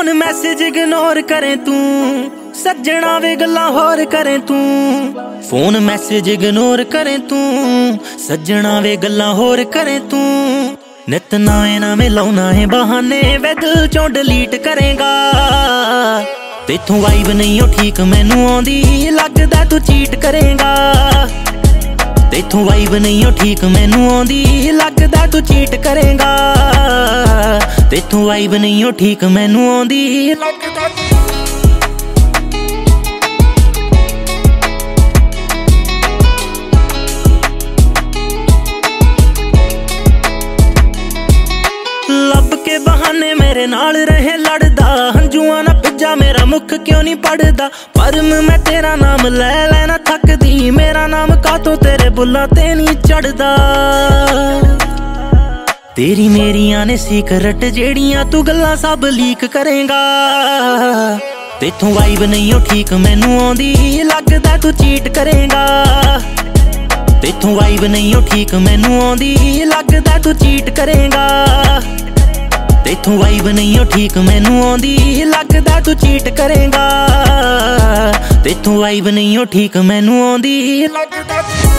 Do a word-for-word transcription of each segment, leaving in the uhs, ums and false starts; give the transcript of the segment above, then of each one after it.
Phone message ignore करे तू, सज्जणा वे गल्लां होर करे तू। फोन मैसेज इग्नोर करे तू, सज्जणा वे गल्लां होर करे तू। नित नवे नवे लाउना है बहाने, वे दिल चों डिलीट करेगा। तेथों वाइब नहीं हो ठीक मैनू आउंदी, लगदा तू चीट करेगा। तेथों वाइब नहीं हो ठीक मैनू आउंदी, लगदा तू चीट करेगा। तेथों वाइब नहीं हो ठीक मैनू आउंदी, लगदा लब के बहाने मेरे नाल रहे लड़दा। हंजुआ ना पिज्जा मेरा मुख क्यों नहीं पढ़दा। पर मैं तेरा नाम ले लेना थकदी, मेरा नाम कातों तेरे बुल्ला ते नहीं चढ़दा। तेरी मेरियां ने सीक्रेट जेड़ियां तू गल्लां सब लीक करेगा। तेथों वाइब नहीं हो ठीक मैनू आउंदी, लगदा तू चीट करेगा। तेथों वाइब नहीं हो ठीक मैनू आउंदी, लगदा तू चीट करेगा। तेथों वाइब नहीं हो ठीक मैनू आउंदी, लगदा तू चीट करेगा। तेथों वाइब नहीं हो ठीक मैनू आउंदी, लगदा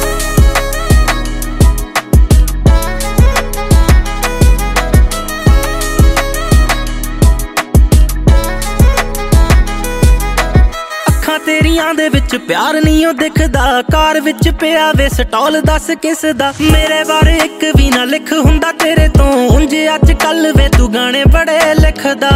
अखां तेरियां दे विच प्यार नहीं हो दिखदा। कार विच पिया वे स्टॉल दस किस दा। मेरे बारे एक भी ना लिख हुंदा तेरे तो, उंज अज कल वे तू गाने बड़े लिखदा।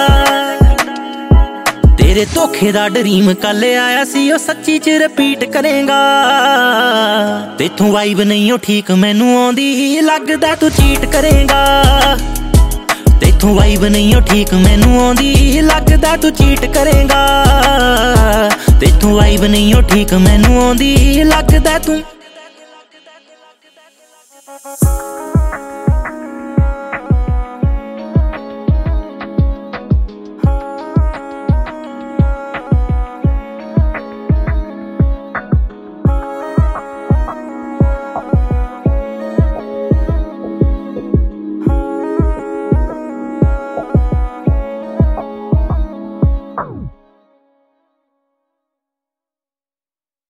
तेरे धोखे दा ड्रीम कल आया सी, ओ सच्ची च रिपीट करेगा। तेथों वाइब नहीं हो ठीक मैनू आउंदी, लगदा तू चीट करेगा। तेथों वाइब नहीं हो ठीक मैनू आउंदी, लगदा तू चीट करेगा। तेथों वाइब नहीं हो ठीक मैनू आउंदी, लगदा तू